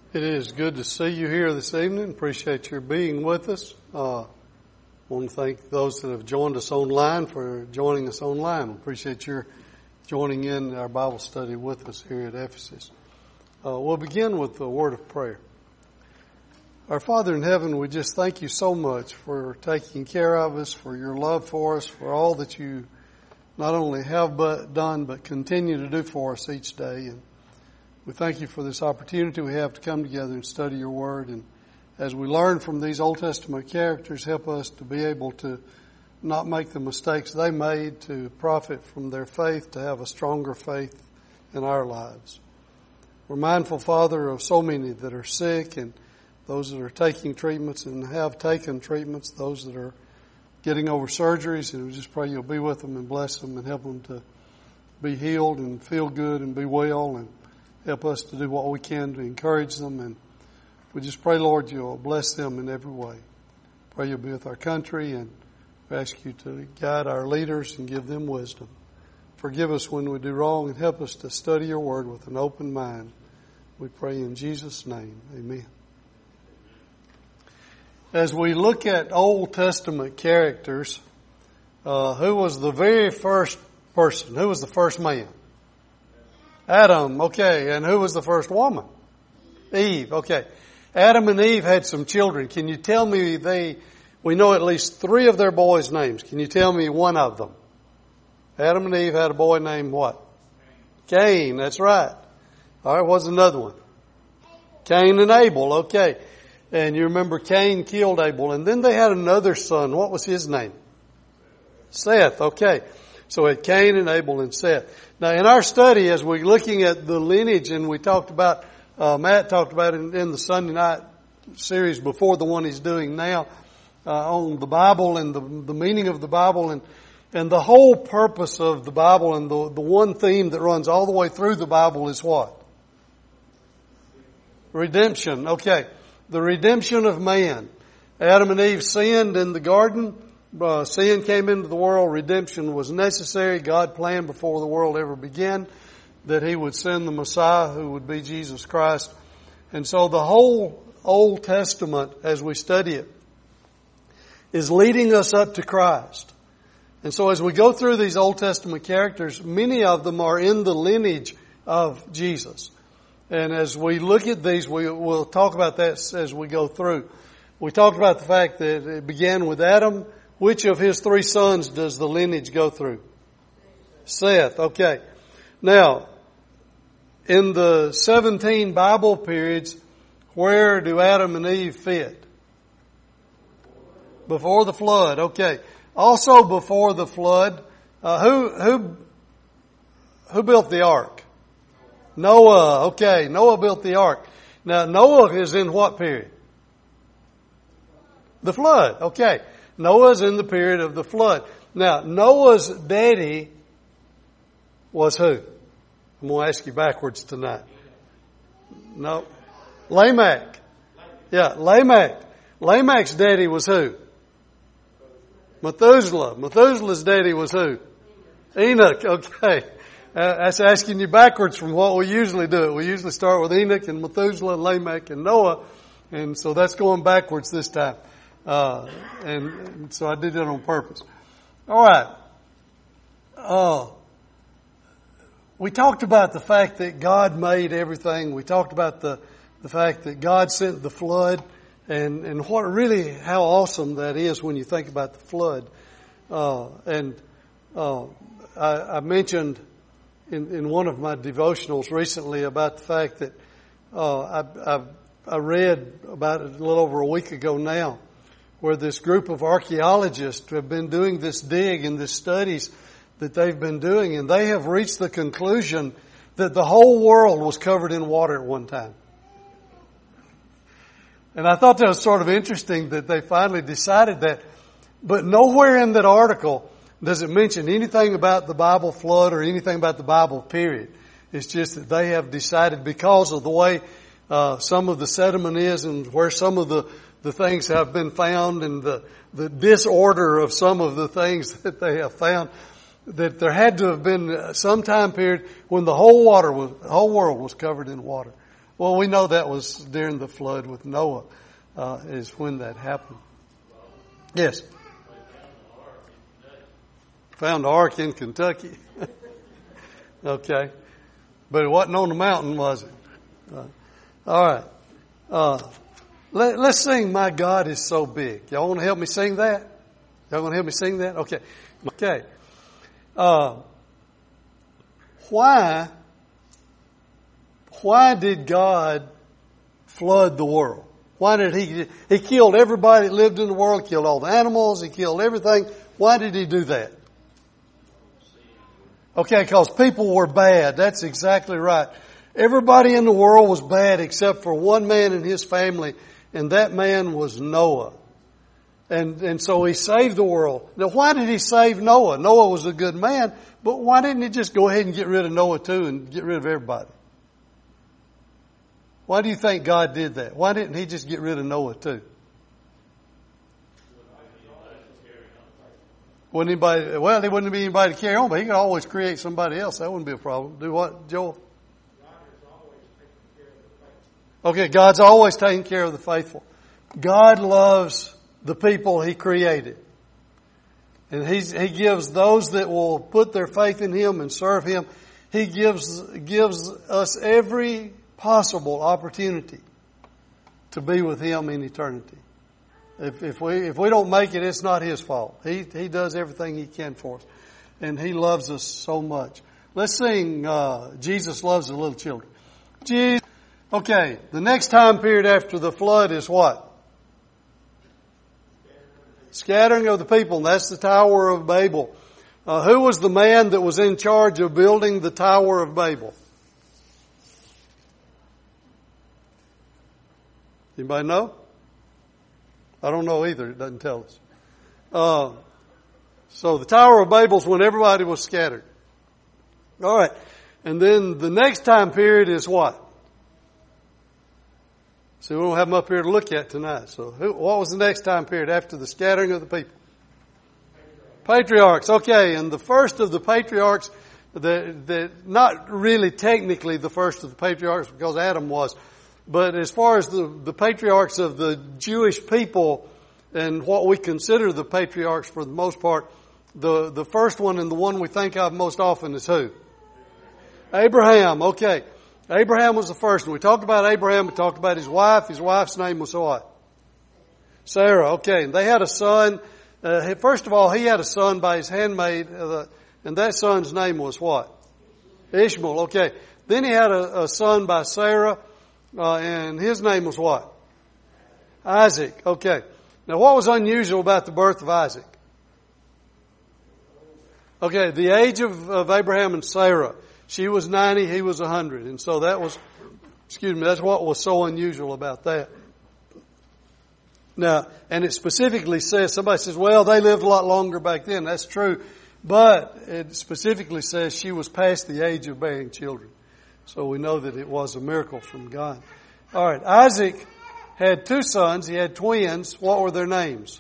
It is good to see you here this evening. Appreciate your being with us. I want to thank those that have joined us online for joining us online. Appreciate your joining in our Bible study with us here at Ephesus. We'll begin with a word of prayer. Our Father in heaven, we just thank you so much for taking care of us, for your love for us, for all that you not only have done, but continue to do for us each day. And we thank you for this opportunity we have to come together and study your word. And as we learn from these Old Testament characters, help us to be able to not make the mistakes they made, to profit from their faith, to have a stronger faith in our lives. We're mindful, Father, of so many that are sick and those that are taking treatments and have taken treatments, those that are getting over surgeries, and we just pray you'll be with them and bless them and help them to be healed and feel good and be well, and help us to do what we can to encourage them. And we just pray, Lord, you'll bless them in every way. Pray you'll be with our country, and we ask you to guide our leaders and give them wisdom. Forgive us when we do wrong and help us to study your word with an open mind. We pray in Jesus' name. Amen. As we look at Old Testament characters, who was the very first person? Who was the first man? Adam, okay. And who was the first woman? Eve, okay. Adam and Eve had some children. Can you tell me we know at least 3 of their boys' names. Can you tell me one of them? Adam and Eve had a boy named what? Cain, that's right. All right, what's another one? Cain and Abel, okay. And you remember Cain killed Abel. And then they had another son. What was his name? Seth, okay. So we had Cain and Abel and Seth. Now in our study, as we're looking at the lineage, and we talked about, Matt talked about it in the Sunday night series before the one he's doing now, on the Bible and the meaning of the Bible, and the whole purpose of the Bible, and the one theme that runs all the way through the Bible is what? Redemption, okay. The redemption of man. Adam and Eve sinned in the garden. Sin came into the world. Redemption was necessary. God planned before the world ever began that He would send the Messiah, who would be Jesus Christ. And so the whole Old Testament, as we study it, is leading us up to Christ. And so as we go through these Old Testament characters, many of them are in the lineage of Jesus. And as we look at these, we'll talk about that as we go through. We talked about the fact that it began with Adam. Which of his 3 sons does the lineage go through? Seth, okay. Now, in the 17 Bible periods, where do Adam and Eve fit? Before the flood, okay. Also before the flood, who built the ark? Noah, okay. Noah built the ark. Now, Noah is in what period? The flood, okay. Noah's in the period of the flood. Now, Noah's daddy was who? I'm going to ask you backwards tonight. No. Lamech. Yeah, Lamech. Lamech's daddy was who? Methuselah. Methuselah's daddy was who? Enoch, okay. That's asking you backwards from what we usually do. We usually start with Enoch and Methuselah and Lamech and Noah. And so that's going backwards this time. And so I did that on purpose. All right. We talked about the fact that God made everything. We talked about the fact that God sent the flood, and how awesome that is when you think about the flood. I mentioned in one of my devotionals recently about the fact that I read about it a little over a week ago now, where this group of archaeologists have been doing this dig and this studies that they've been doing, and they have reached the conclusion that the whole world was covered in water at one time. And I thought that was sort of interesting that they finally decided that, but nowhere in that article does it mention anything about the Bible flood or anything about the Bible period. It's just that they have decided, because of the way some of the sediment is and where some of the things have been found, and the disorder of some of the things that they have found, that there had to have been some time period when the whole world was covered in water. Well, we know that was during the flood with Noah, is when that happened. Yes. Found the ark in Kentucky. Okay. But it wasn't on the mountain, was it? All right. Let's sing My God is So Big. Y'all want to help me sing that? Y'all want to help me sing that? Okay. Okay. Why did God flood the world? Why did He killed everybody that lived in the world, killed all the animals, He killed everything. Why did He do that? Okay, because people were bad. That's exactly right. Everybody in the world was bad except for one man and his family, and that man was Noah. And so He saved the world. Now, why did He save Noah? Noah was a good man, but why didn't He just go ahead and get rid of Noah too and get rid of everybody? Why do you think God did that? Why didn't He just get rid of Noah too? There wouldn't be anybody to carry on, but He could always create somebody else. That wouldn't be a problem. Do what, Joel? Okay, God's always taking care of the faithful. God loves the people He created. And He gives those that will put their faith in Him and serve Him, He gives us every possible opportunity to be with Him in eternity. If we don't make it, it's not His fault. He does everything He can for us. And He loves us so much. Let's sing, Jesus Loves the Little Children. Jesus. Okay, the next time period after the flood is what? Scattering of the people, and that's the Tower of Babel. Who was the man that was in charge of building the Tower of Babel? Anybody know? I don't know either. It doesn't tell us. So the Tower of Babel is when everybody was scattered. All right. And then the next time period is what? See, we don't have them up here to look at tonight. So what was the next time period after the scattering of the people? Patriarchs. Okay. And the first of the patriarchs, not really technically the first of the patriarchs because Adam was, but as far as the patriarchs of the Jewish people and what we consider the patriarchs for the most part, the first one and the one we think of most often is who? Abraham. Okay. Abraham was the first one. We talked about Abraham. We talked about his wife. His wife's name was what? Sarah. Okay. And they had a son. First of all, he had a son by his handmaid, and that son's name was what? Ishmael. Okay. Then he had a son by Sarah. And his name was what? Isaac. Okay. Now what was unusual about the birth of Isaac? Okay, the age of Abraham and Sarah. She was 90, he was 100. And so that's what was so unusual about that. Now, and it specifically says, somebody says, well, they lived a lot longer back then. That's true. But it specifically says she was past the age of bearing children. So we know that it was a miracle from God. All right. Isaac had two sons. He had twins. What were their names?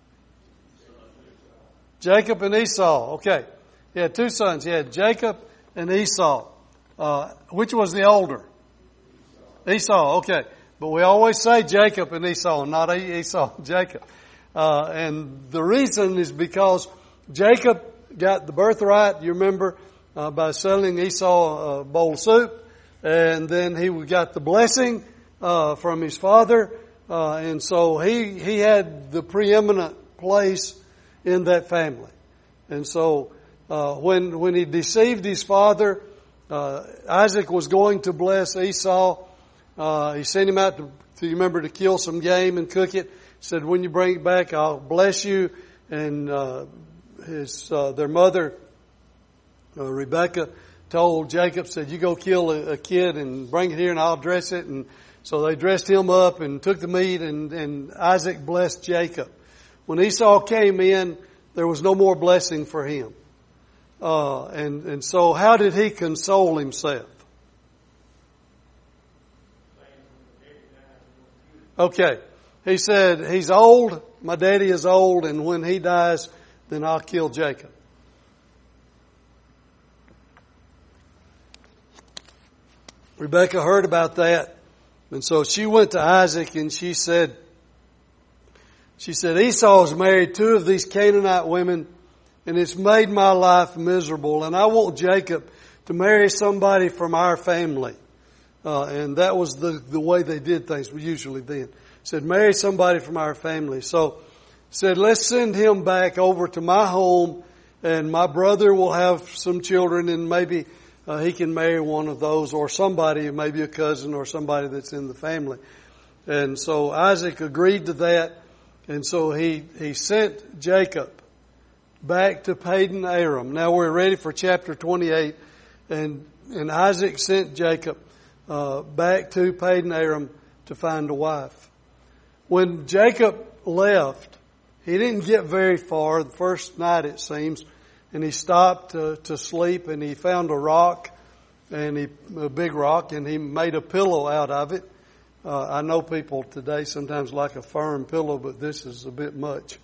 Jacob and Esau. Okay. He had two sons. He had Jacob and Esau. Which was the older? Esau. Okay. But we always say Jacob and Esau, not Esau and Jacob. And the reason is because Jacob got the birthright, you remember, by selling Esau a bowl of soup. And then he got the blessing from his father. And so he had the preeminent place in that family. And so when he deceived his father, Isaac was going to bless Esau. He sent him out to kill some game and cook it. Said, when you bring it back, I'll bless you. And their mother, Rebecca, told Jacob, said, you go kill a kid and bring it here and I'll dress it. And so they dressed him up and took the meat, and Isaac blessed Jacob. When Esau came in, there was no more blessing for him. And so how did he console himself? Okay. He said, he's old, my daddy is old, and when he dies, then I'll kill Jacob. Rebecca heard about that, And so she went to Isaac and she said, Esau has married two of these Canaanite women and it's made my life miserable, and I want Jacob to marry somebody from our family. And that was the way they did things usually then. Said, marry somebody from our family. So said, let's send him back over to my home, and my brother will have some children, and maybe he can marry one of those, or somebody, maybe a cousin or somebody that's in the family. And so Isaac agreed to that, and so he sent Jacob back to Padan Aram. Now we're ready for chapter 28, and Isaac sent Jacob back to Padan Aram to find a wife. When Jacob left, he didn't get very far. The first night, it seems, and he stopped to sleep, and he found a rock, a big rock, and he made a pillow out of it. I know people today sometimes like a firm pillow, but this is a bit much,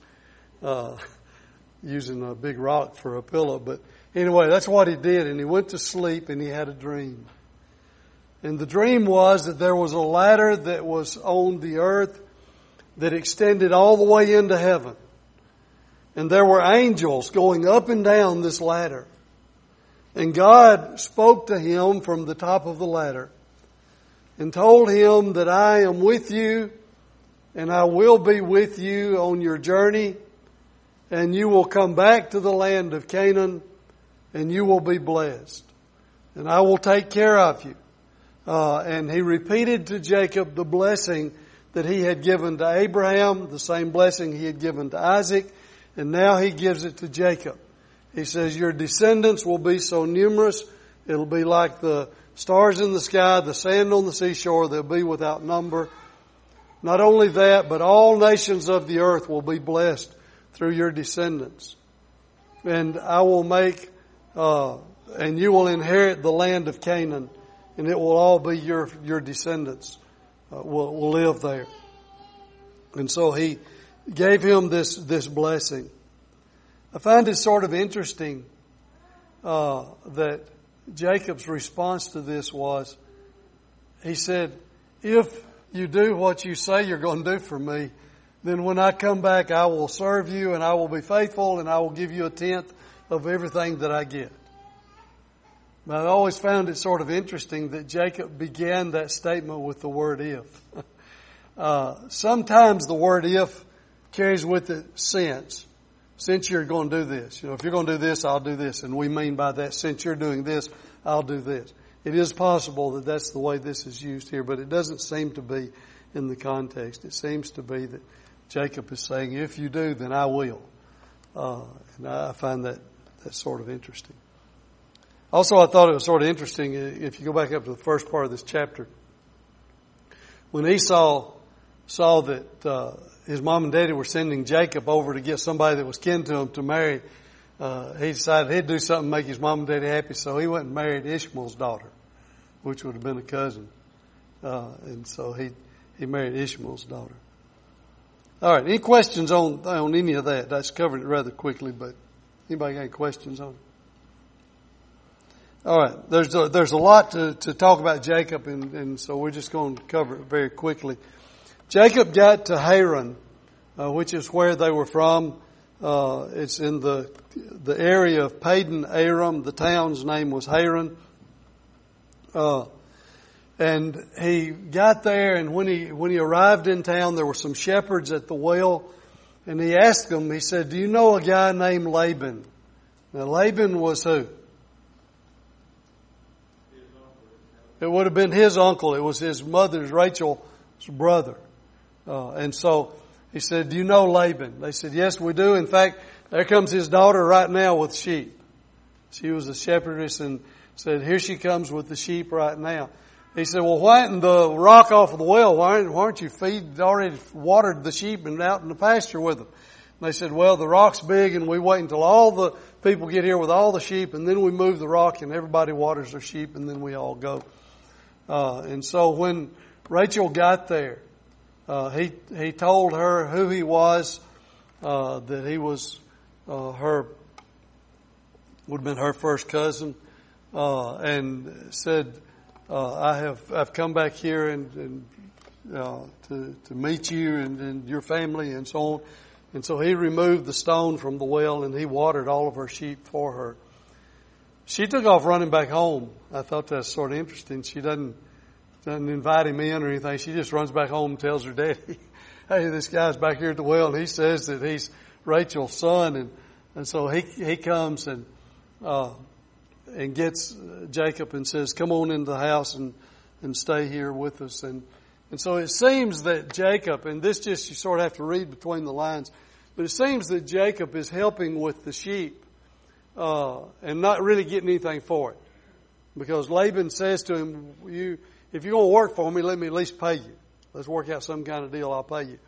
using a big rock for a pillow. But anyway, that's what he did, and he went to sleep, and he had a dream. And the dream was that there was a ladder that was on the earth that extended all the way into heaven. And there were angels going up and down this ladder. And God spoke to him from the top of the ladder and told him that I am with you, and I will be with you on your journey, and you will come back to the land of Canaan, and you will be blessed. And I will take care of you. And he repeated to Jacob the blessing that he had given to Abraham, the same blessing he had given to Isaac, and now he gives it to Jacob. He says, your descendants will be so numerous, it'll be like the stars in the sky, the sand on the seashore, they'll be without number. Not only that, but all nations of the earth will be blessed through your descendants. And I will make, and you will inherit the land of Canaan, and it will all be your descendants will live there. And so he gave him this blessing. I find it sort of interesting that Jacob's response to this was, he said, if you do what you say you're going to do for me, then when I come back I will serve you and I will be faithful and I will give you a tenth of everything that I get. But I always found it sort of interesting that Jacob began that statement with the word if. Sometimes the word if carries with it since. Since you're going to do this. If you're going to do this, I'll do this. And we mean by that, since you're doing this, I'll do this. It is possible that that's the way this is used here, but it doesn't seem to be in the context. It seems to be that Jacob is saying, if you do, then I will. And I find that sort of interesting. Also, I thought it was sort of interesting, if you go back up to the first part of this chapter, when Esau saw that his mom and daddy were sending Jacob over to get somebody that was kin to him to marry, he decided he'd do something to make his mom and daddy happy, so he went and married Ishmael's daughter, which would have been a cousin. And so he married Ishmael's daughter. All right, any questions on any of that? That's covered it rather quickly, but anybody got any questions on it? All right, there's a lot to talk about Jacob, and so we're just going to cover it very quickly. Jacob got to Haran, which is where they were from. It's in the area of Padan Aram. The town's name was Haran. And he got there, and when he arrived in town, there were some shepherds at the well, and he asked them, he said, do you know a guy named Laban? Now Laban was who? It would have been his uncle. It was his mother's, Rachel's brother. And so he said, do you know Laban? They said, yes, we do. In fact, there comes his daughter right now with sheep. She was a shepherdess and said, here she comes with the sheep right now. He said, well, why isn't the rock off of the well? Why aren't you already watered the sheep and out in the pasture with them? And they said, well, the rock's big and we wait until all the people get here with all the sheep, and then we move the rock and everybody waters their sheep, and then we all go. And so when Rachel got there, he told her who he was, that he was would have been her first cousin, and said I've come back here and to meet you and your family and so on. And so he removed the stone from the well and he watered all of her sheep for her. She took off running back home. I thought that's sort of interesting. She doesn't invite him in or anything. She just runs back home and tells her daddy, hey, this guy's back here at the well and he says that he's Rachel's son. And so he comes and gets Jacob and says, come on into the house and stay here with us. And so it seems that Jacob, and this just you sort of have to read between the lines, but it seems that Jacob is helping with the sheep and not really getting anything for it. Because Laban says to him, if you're going to work for me, let me at least pay you. Let's work out some kind of deal, I'll pay you.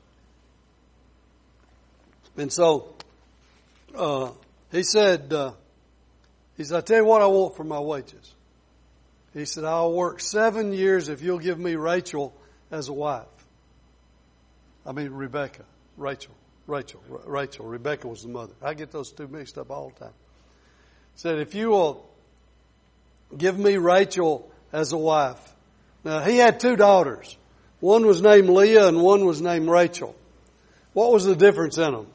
And so he said, I tell you what I want for my wages. He said, I'll work 7 years if you'll give me Rachel as a wife. I mean, Rebecca. Rachel. Rebecca was the mother. I get those two mixed up all the time. He said, if you will give me Rachel as a wife. Now, he had two daughters. One was named Leah and one was named Rachel. What was the difference in them?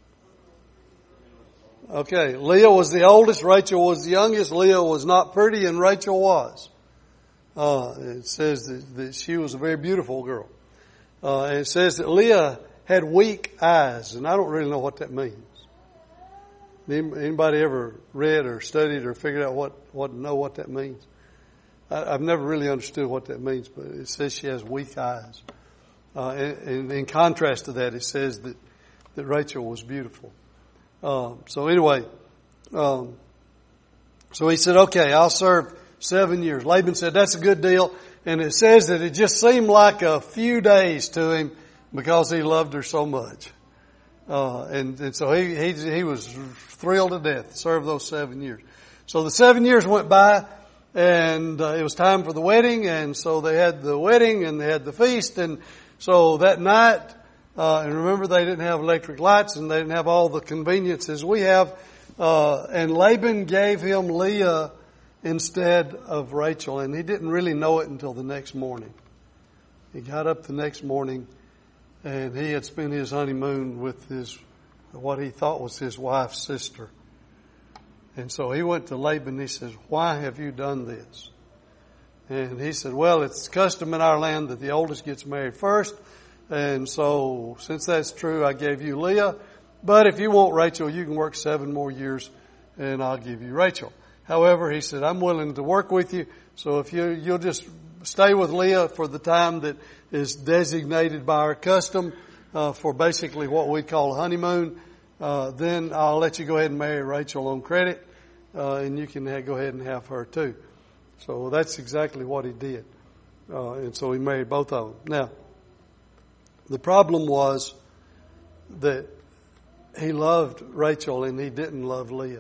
Okay, Leah was the oldest, Rachel was the youngest. Leah was not pretty and Rachel was. It says that she was a very beautiful girl. And it says that Leah had weak eyes, and I don't really know what that means. Anybody ever read or studied or figured out what that means? I've never really understood what that means, but it says she has weak eyes. And in contrast to that, it says that Rachel was beautiful. So anyway, so he said, okay, I'll serve 7 years. Laban said, that's a good deal. And it says that it just seemed like a few days to him because he loved her so much. And so he was thrilled to death to serve those 7 years. So the 7 years went by and it was time for the wedding. And so they had the wedding and they had the feast. And so that night, and remember they didn't have electric lights and they didn't have all the conveniences we have. And Laban gave him Leah instead of Rachel. And he didn't really know it until the next morning. He got up the next morning and he had spent his honeymoon with what he thought was his wife's sister. And so he went to Laban and he says, why have you done this? And he said, well, it's custom in our land that the oldest gets married first. And so since that's true, I gave you Leah. But if you want Rachel, you can work 7 more years and I'll give you Rachel. However, he said, I'm willing to work with you. So if you'll just stay with Leah for the time that is designated by our custom for basically what we call a honeymoon, then I'll let you go ahead and marry Rachel on credit, and you can go ahead and have her too. So that's exactly what he did. And so he married both of them. Now, the problem was that he loved Rachel and he didn't love Leah.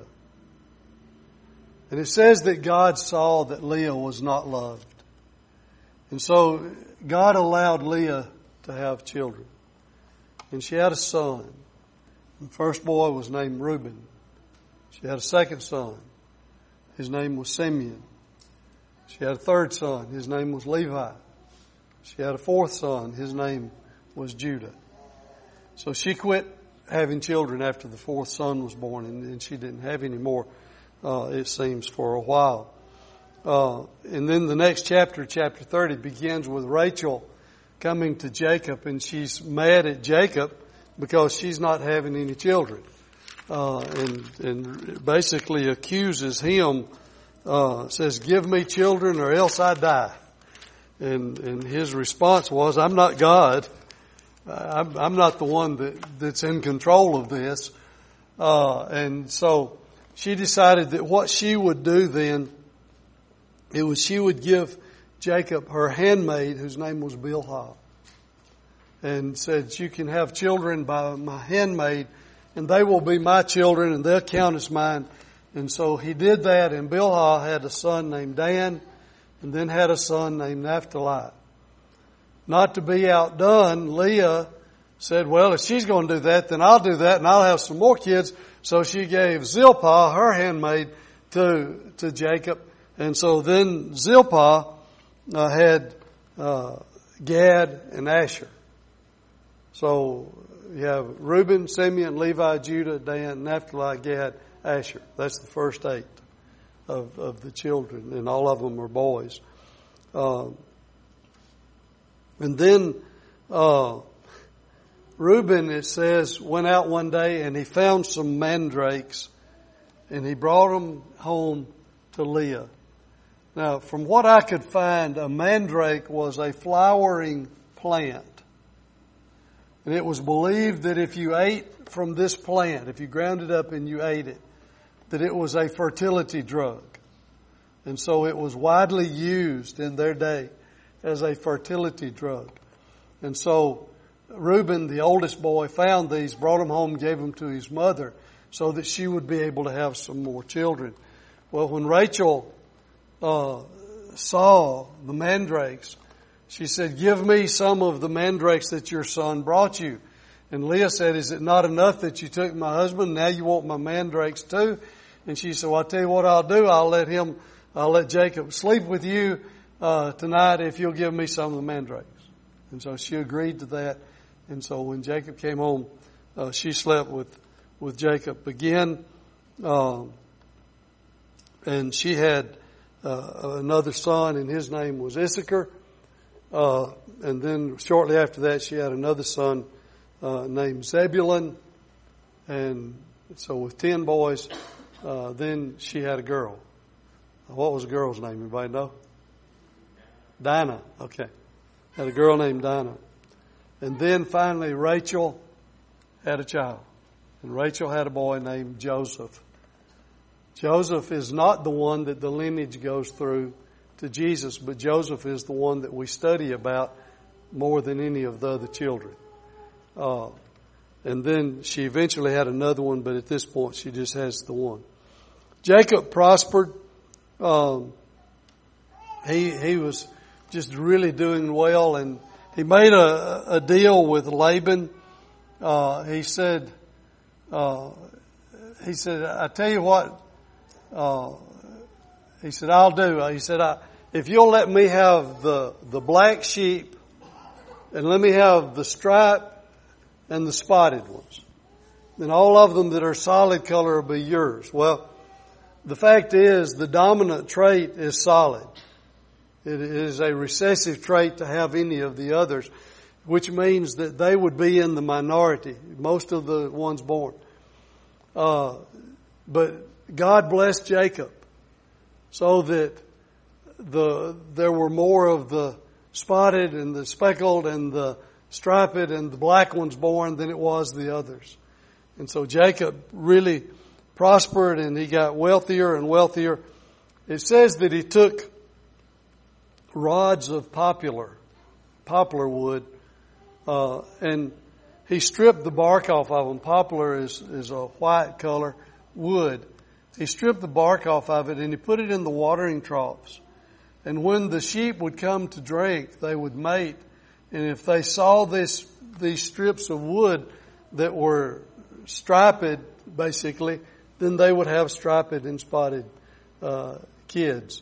And it says that God saw that Leah was not loved. And so God allowed Leah to have children. And she had a son. The first boy was named Reuben. She had a second son. His name was Simeon. She had a third son. His name was Levi. She had a fourth son. His name was Judah. So she quit having children after the fourth son was born, and she didn't have any more, it seems, for a while. And then the next chapter, chapter 30, begins with Rachel coming to Jacob, and she's mad at Jacob because she's not having any children, and basically accuses him, says, give me children or else I die. And his response was, I'm not God. I'm not the one that's in control of this. And so she decided that what she would do then, she would give Jacob her handmaid, whose name was Bilhah, and said, you can have children by my handmaid, and they will be my children, and they'll count as mine. And so he did that, and Bilhah had a son named Dan, and then had a son named Naphtali. Not to be outdone, Leah said, well, if she's going to do that, then I'll do that, and I'll have some more kids. So she gave Zilpah, her handmaid, to Jacob. And so then Zilpah had Gad and Asher. So you have Reuben, Simeon, Levi, Judah, Dan, Naphtali, Gad, Asher. That's the first 8 of the children, and all of them are boys. And then Reuben, it says, went out one day and he found some mandrakes and he brought them home to Leah. Now, from what I could find, a mandrake was a flowering plant. And it was believed that if you ate from this plant, if you ground it up and you ate it, that it was a fertility drug. And so it was widely used in their day as a fertility drug. And so Reuben, the oldest boy, found these, brought them home, gave them to his mother so that she would be able to have some more children. Well, when Rachel saw the mandrakes, she said, "Give me some of the mandrakes that your son brought you." And Leah said, "Is it not enough that you took my husband? Now you want my mandrakes too?" And she said, "Well, I'll tell you what I'll do. I'll let Jacob sleep with you tonight if you'll give me some of the mandrakes." And so she agreed to that. And so when Jacob came home, she slept with Jacob again. And she had another son, and his name was Issachar. And then shortly after that, she had another son named Zebulun. And so with 10 boys, then she had a girl. What was the girl's name? Anybody know? Dinah. Okay. Had a girl named Dinah. And then finally Rachel had a child. And Rachel had a boy named Joseph. Joseph is not the one that the lineage goes through to Jesus, but Joseph is the one that we study about more than any of the other children. And then she eventually had another one, but at this point she just has the one. Jacob prospered. He was just really doing well, and he made a deal with Laban. He said, "I tell you what," he said, "I'll do." He said, "If you'll let me have the black sheep, and let me have the striped and the spotted ones, then all of them that are solid color will be yours." Well, the fact is, the dominant trait is solid. It is a recessive trait to have any of the others, which means that they would be in the minority, most of the ones born. But God blessed Jacob so that there were more of the spotted and the speckled and the striped and the black ones born than it was the others. And so Jacob really prospered and he got wealthier and wealthier. It says that he took rods of poplar wood, and he stripped the bark off of them. Poplar is a white color wood. He stripped the bark off of it and he put it in the watering troughs. And when the sheep would come to drink, they would mate. And if they saw these strips of wood that were striped, basically, then they would have striped and spotted kids.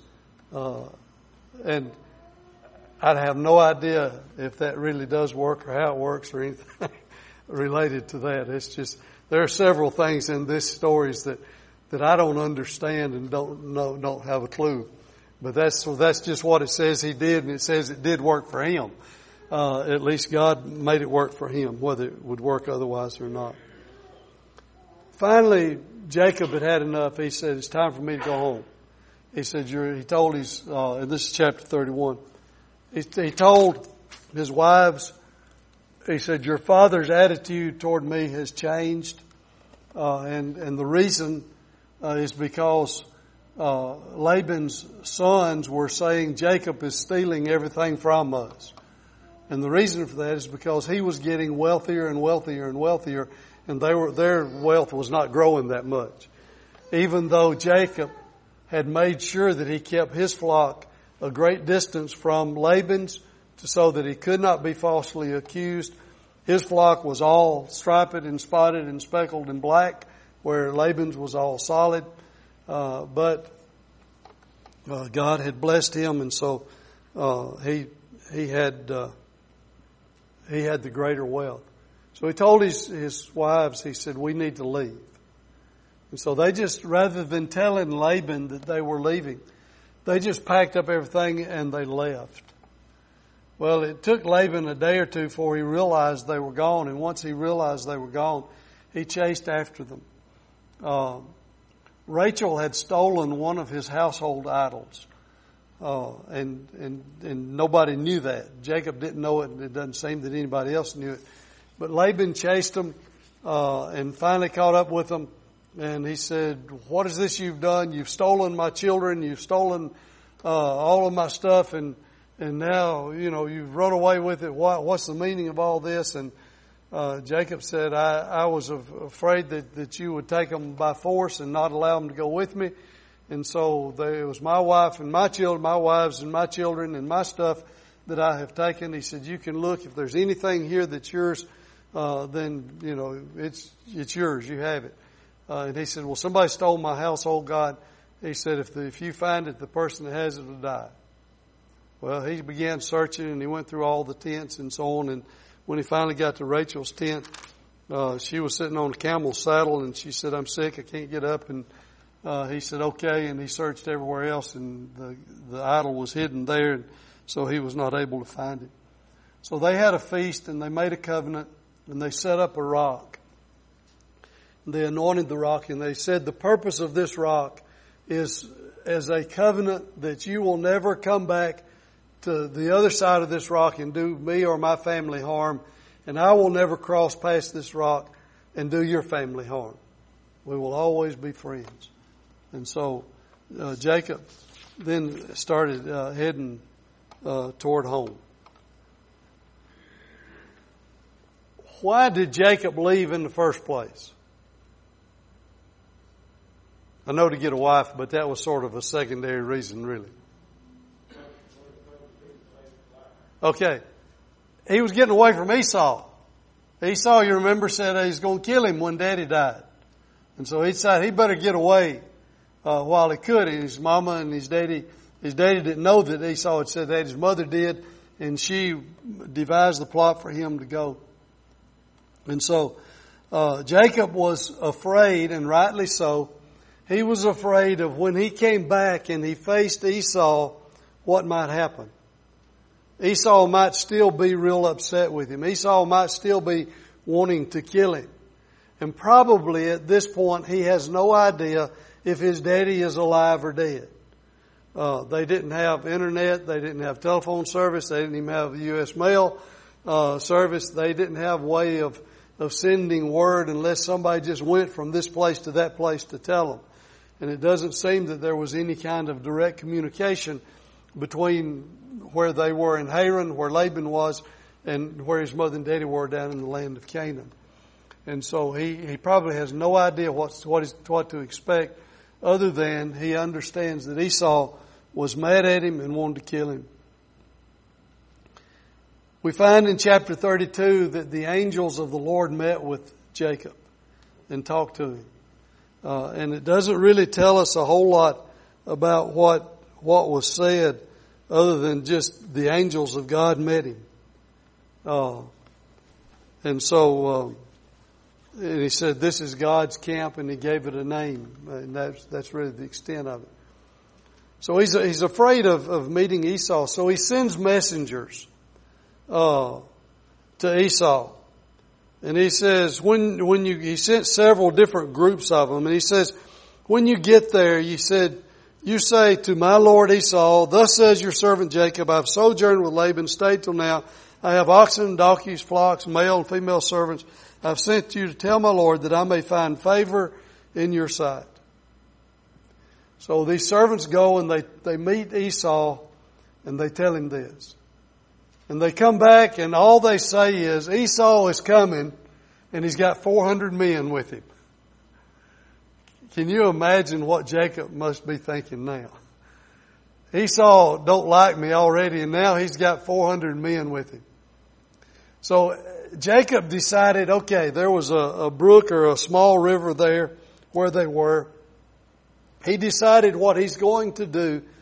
And I'd have no idea if that really does work or how it works or anything related to that. It's just, there are several things in this stories that I don't understand and don't have a clue. But that's just what it says he did, and it says it did work for him. At least God made it work for him, whether it would work otherwise or not. Finally, Jacob had had enough. He said, "It's time for me to go home." He said, he told his, and this is chapter 31. He told his wives, he said, "Your father's attitude toward me has changed. And the reason is because Laban's sons were saying Jacob is stealing everything from us. And the reason for that is because he was getting wealthier and wealthier and wealthier, and their wealth was not growing that much. Even though Jacob had made sure that he kept his flock a great distance from Laban's so that he could not be falsely accused. His flock was all striped and spotted and speckled and black, where Laban's was all solid. But God had blessed him, and so he had the greater wealth. So he told his wives, he said, we need to leave. And so they just, rather than telling Laban that they were leaving, they just packed up everything and they left. Well, it took Laban a day or two before he realized they were gone. And once he realized they were gone, he chased after them. Rachel had stolen one of his household idols. And nobody knew that. Jacob didn't know it, and it doesn't seem that anybody else knew it. But Laban chased them, and finally caught up with them. And he said, what is this you've done? You've stolen my children. You've stolen, all of my stuff. And now, you've run away with it. What's the meaning of all this? And, Jacob said, I was afraid that you would take them by force and not allow them to go with me. And so it was my wife and my children, my wives and my children and my stuff that I have taken. He said, you can look. If there's anything here that's yours, then, it's yours. You have it. And he said, well, somebody stole my household god. He said, if you find it, the person that has it will die. Well, he began searching, and he went through all the tents and so on. And when he finally got to Rachel's tent, she was sitting on a camel's saddle, and she said, I'm sick. I can't get up. And he said, okay. And he searched everywhere else, and the idol was hidden there. And so he was not able to find it. So they had a feast, and they made a covenant, and they set up a rock. They anointed the rock, and they said the purpose of this rock is as a covenant that you will never come back to the other side of this rock and do me or my family harm, and I will never cross past this rock and do your family harm. We will always be friends. And so Jacob then started heading toward home. Why did Jacob leave in the first place? I know to get a wife, but that was sort of a secondary reason, really. Okay. He was getting away from Esau. Esau, you remember, said he was going to kill him when Daddy died. And so he decided he better get away while he could. And his mama and his daddy didn't know that Esau had said that. His mother did, and she devised the plot for him to go. And so Jacob was afraid, and rightly so. He was afraid of when he came back and he faced Esau, what might happen. Esau might still be real upset with him. Esau might still be wanting to kill him. And probably at this point he has no idea if his daddy is alive or dead. They didn't have internet. They didn't have telephone service. They didn't even have U.S. mail service. They didn't have way of sending word unless somebody just went from this place to that place to tell them. And it doesn't seem that there was any kind of direct communication between where they were in Haran, where Laban was, and where his mother and daddy were down in the land of Canaan. And so he probably has no idea what to expect, other than he understands that Esau was mad at him and wanted to kill him. We find in chapter 32 that the angels of the Lord met with Jacob and talked to him. And it doesn't really tell us a whole lot about what was said, other than just the angels of God met him. And he said, this is God's camp, and he gave it a name. And that's really the extent of it. So he's afraid of meeting Esau. So he sends messengers to Esau. And he says, he sent several different groups of them. And he says, when you get there, you say to my lord Esau, thus says your servant Jacob, I have sojourned with Laban, stayed till now. I have oxen, donkeys, flocks, male and female servants. I have sent you to tell my lord that I may find favor in your sight. So these servants go and they meet Esau and they tell him this. And they come back and all they say is, Esau is coming and he's got 400 men with him. Can you imagine what Jacob must be thinking now? Esau don't like me already, and now he's got 400 men with him. So Jacob decided, okay, there was a brook or a small river there where they were. He decided what he's going to do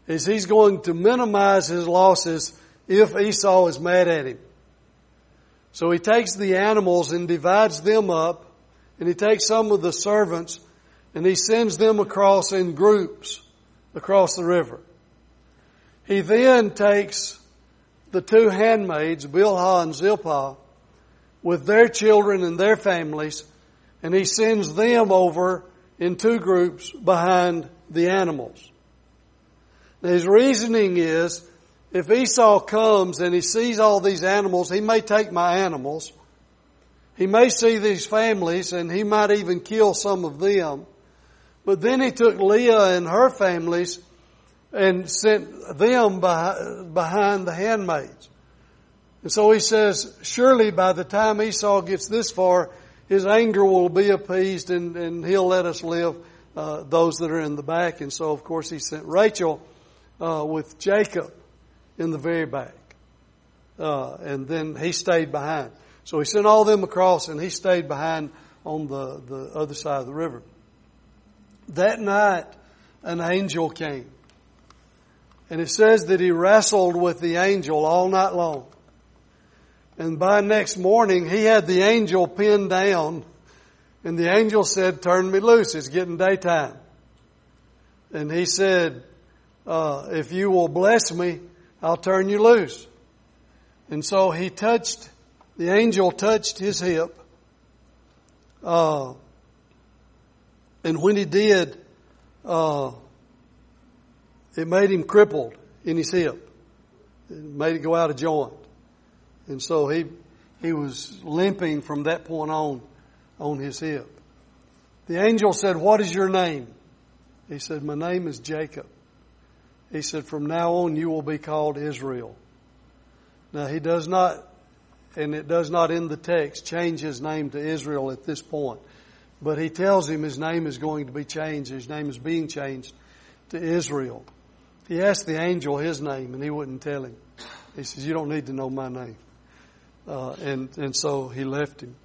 is he's going to minimize his losses if Esau is mad at him. So he takes the animals and divides them up, and he takes some of the servants and he sends them across in groups across the river. He then takes the two handmaids, Bilhah and Zilpah, with their children and their families, and he sends them over in two groups behind the animals. Now his reasoning is, if Esau comes and he sees all these animals, he may take my animals. He may see these families and he might even kill some of them. But then he took Leah and her families and sent them behind the handmaids. And so he says, surely by the time Esau gets this far, his anger will be appeased and he'll let us live, those that are in the back. And so of course he sent Rachel with Jacob in the very back. And then he stayed behind. So he sent all them across and he stayed behind on the other side of the river. That night, an angel came. And it says that he wrestled with the angel all night long. And by next morning, he had the angel pinned down. And the angel said, turn me loose. It's getting daytime. And he said, if you will bless me, I'll turn you loose. And so the angel touched his hip. And when he did, it made him crippled in his hip. It made it go out of joint. And so he was limping from that point on his hip. The angel said, what is your name? He said, my name is Jacob. He said, from now on you will be called Israel. Now he does not, and it does not in the text, change his name to Israel at this point. But he tells him his name is going to be changed. His name is being changed to Israel. He asked the angel his name and he wouldn't tell him. He says, you don't need to know my name. And so he left him.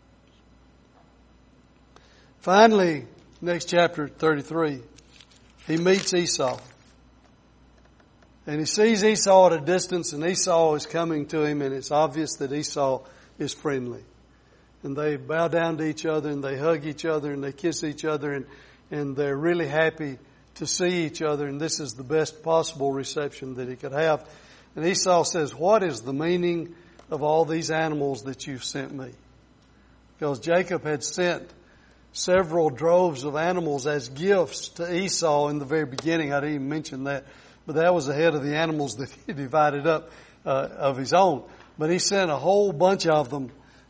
Finally, next chapter 33, he meets Esau. And he sees Esau at a distance, and Esau is coming to him, and it's obvious that Esau is friendly. And they bow down to each other, and they hug each other, and they kiss each other, and they're really happy to see each other, and this is the best possible reception that he could have. And Esau says, what is the meaning of all these animals that you've sent me? Because Jacob had sent several droves of animals as gifts to Esau in the very beginning. I didn't even mention that. But that was ahead of the animals that he divided up of his own. But he sent a whole bunch of them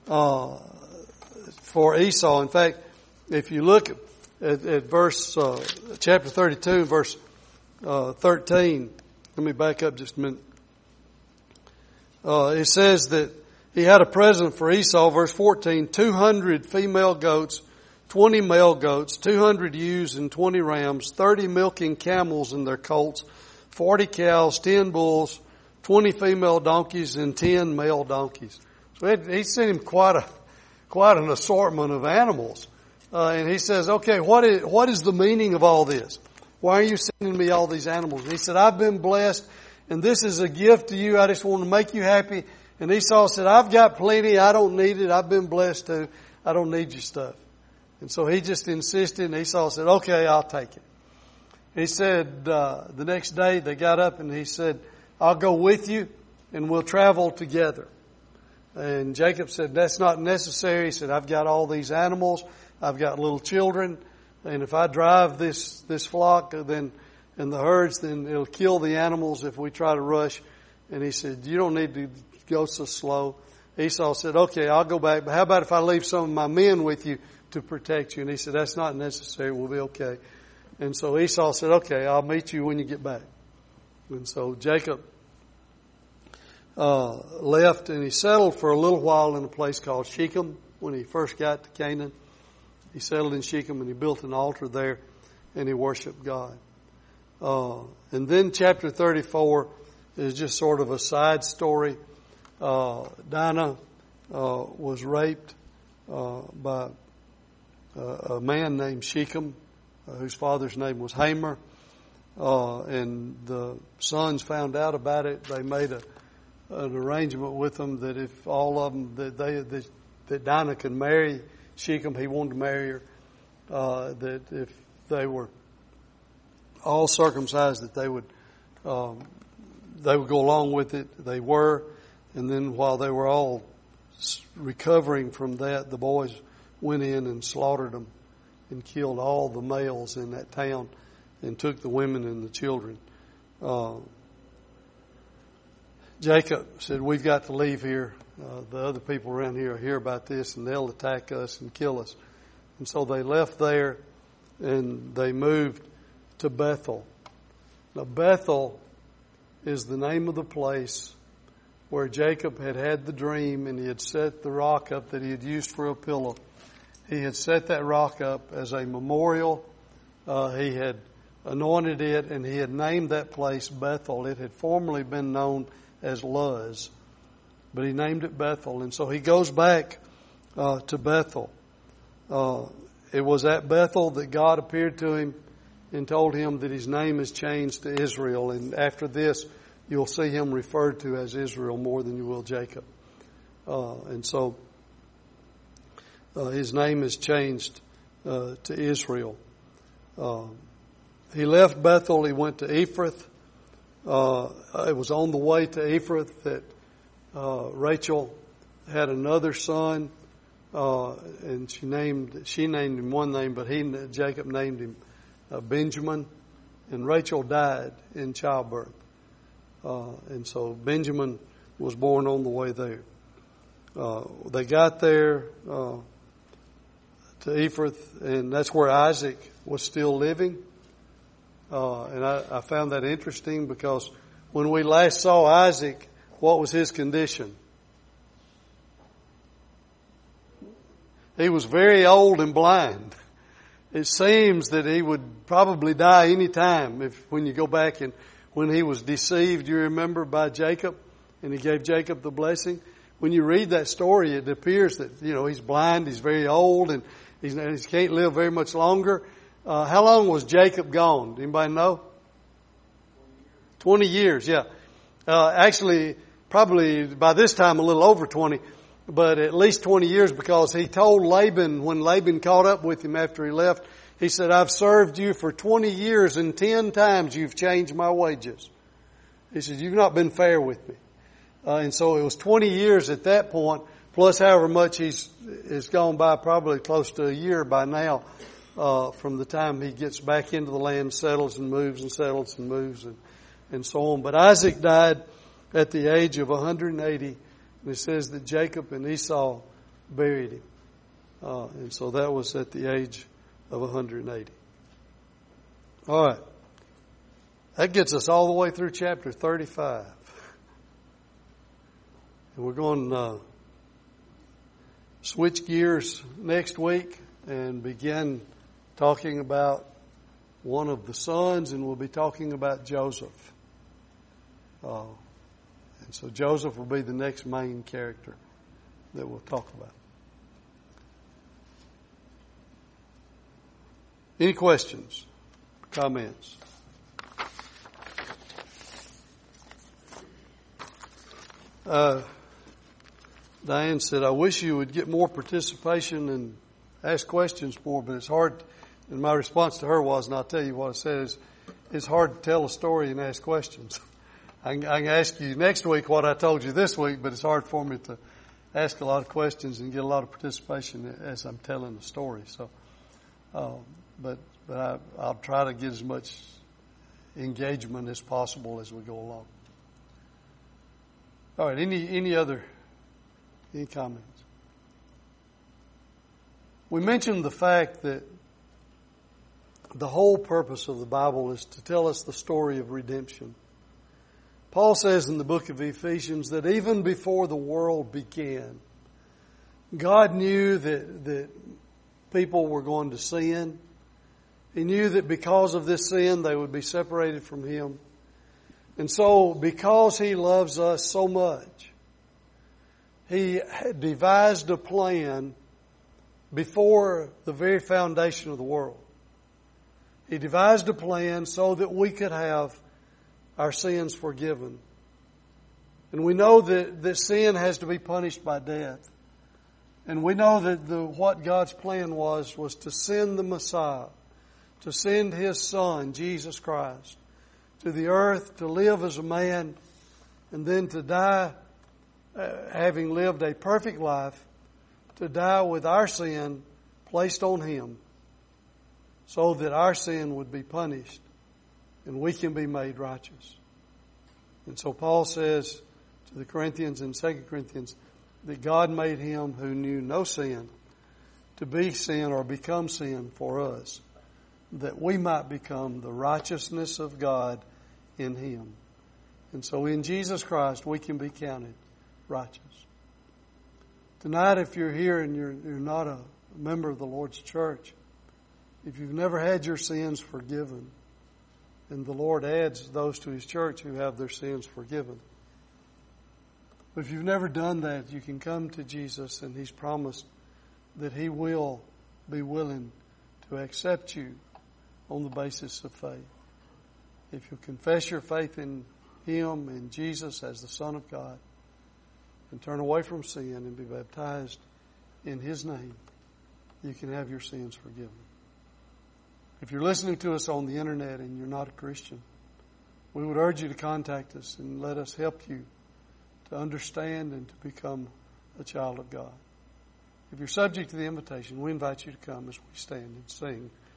for Esau. In fact, if you look at verse chapter 32, verse 13, let me back up just a minute. It says that he had a present for Esau, verse 14, 200 female goats, 20 male goats, 200 ewes and 20 rams, 30 milking camels and their colts, 40 cows, 10 bulls, 20 female donkeys, and 10 male donkeys. So he sent him quite an assortment of animals. And he says, okay, what is the meaning of all this? Why are you sending me all these animals? And he said, I've been blessed, and this is a gift to you. I just want to make you happy. And Esau said, I've got plenty. I don't need it. I've been blessed too. I don't need your stuff. And so he just insisted, and Esau said, okay, I'll take it. He said, the next day they got up and he said, I'll go with you and we'll travel together. And Jacob said, that's not necessary. He said, I've got all these animals. I've got little children. And if I drive this flock and the herds, then it'll kill the animals if we try to rush. And he said, you don't need to go so slow. Esau said, okay, I'll go back. But how about if I leave some of my men with you to protect you? And he said, that's not necessary. We'll be okay. And so Esau said, okay, I'll meet you when you get back. And so Jacob left, and he settled for a little while in a place called Shechem. When he first got to Canaan, he settled in Shechem and he built an altar there and he worshiped God. And then chapter 34 is just sort of a side story. Dinah was raped by a man named Shechem, whose father's name was Hamor. and the sons found out about it. They made an arrangement with them that if all of them that Dinah could marry Shechem, he wanted to marry her. That if they were all circumcised, that they would go along with it. They were, and then while they were all recovering from that, the boys went in and slaughtered them and killed all the males in that town and took the women and the children. Jacob said, "We've got to leave here. The other people around here will hear about this and they'll attack us and kill us." And so they left there and they moved to Bethel. Now Bethel is the name of the place where Jacob had the dream, and he had set the rock up that he had used for a pillow. He had set that rock up as a memorial. He had anointed it, and he had named that place Bethel. It had formerly been known as Luz, but he named it Bethel. And so he goes back to Bethel. It was at Bethel that God appeared to him and told him that his name is changed to Israel. And after this, you'll see him referred to as Israel more than you will Jacob. And so his name is changed to Israel. He left Bethel. He went to Ephrath. It was on the way to Ephrath that Rachel had another son, and she named him one name, but Jacob named him Benjamin, and Rachel died in childbirth. And so Benjamin was born on the way there. They got there to Ephrath, and that's where Isaac was still living. And I found that interesting because when we last saw Isaac, what was his condition? He was very old and blind. It seems that he would probably die any time when you go back and when he was deceived, you remember, by Jacob, and he gave Jacob the blessing. When you read that story, it appears that, he's blind, he's very old, and he can't live very much longer. How long was Jacob gone? Anybody know? 20 years, yeah. Actually, probably by this time a little over 20, but at least 20 years, because he told Laban, when Laban caught up with him after he left, he said, "I've served you for 20 years and 10 times you've changed my wages." He said, "You've not been fair with me." And so it was 20 years at that point, plus however much he's gone by, probably close to a year by now, from the time he gets back into the land, settles and moves and settles and moves and so on. But Isaac died at the age of 180, and it says that Jacob and Esau buried him. And so that was at the age of 180. All right. That gets us all the way through chapter 35. And we're going to switch gears next week and begin talking about one of the sons, and we'll be talking about Joseph. And so Joseph will be the next main character that we'll talk about. Any questions? Comments? Diane said, "I wish you would get more participation and ask questions more, but it's hard." And my response to her was, and I'll tell you what I said, is it's hard to tell a story and ask questions. I can ask you next week what I told you this week, but it's hard for me to ask a lot of questions and get a lot of participation as I'm telling the story. So, but I'll try to get as much engagement as possible as we go along. All right. Any comments? We mentioned the fact that the whole purpose of the Bible is to tell us the story of redemption. Paul says in the book of Ephesians that even before the world began, God knew that people were going to sin. He knew that because of this sin, they would be separated from Him. And so, because He loves us so much, He devised a plan before the very foundation of the world. He devised a plan so that we could have our sins forgiven. And we know that sin has to be punished by death. And we know that what God's plan was to send the Messiah, to send His Son, Jesus Christ, to the earth to live as a man and then to die, having lived a perfect life, to die with our sin placed on Him so that our sin would be punished and we can be made righteous. And so Paul says to the Corinthians in 2 Corinthians that God made Him who knew no sin to be sin or become sin for us, that we might become the righteousness of God in Him. And so in Jesus Christ we can be counted righteous. Tonight, if you're here and you're not a member of the Lord's church, if you've never had your sins forgiven, and the Lord adds those to His church who have their sins forgiven. But if you've never done that, you can come to Jesus, and He's promised that He will be willing to accept you on the basis of faith. If you confess your faith in Him and Jesus as the Son of God and turn away from sin and be baptized in His name, you can have your sins forgiven. If you're listening to us on the internet and you're not a Christian, we would urge you to contact us and let us help you to understand and to become a child of God. If you're subject to the invitation, we invite you to come as we stand and sing